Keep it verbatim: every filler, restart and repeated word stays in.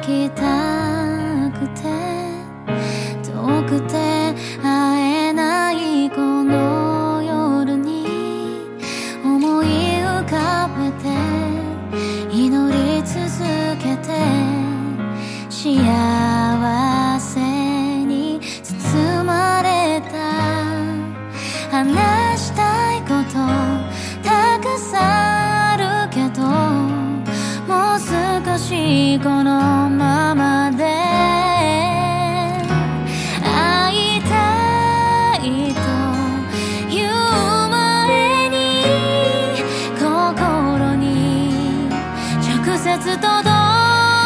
きたくて遠くて会えないこの夜に思い浮かべて祈り続けて幸せに包まれた話したいことたくさんあるけどもう少しこの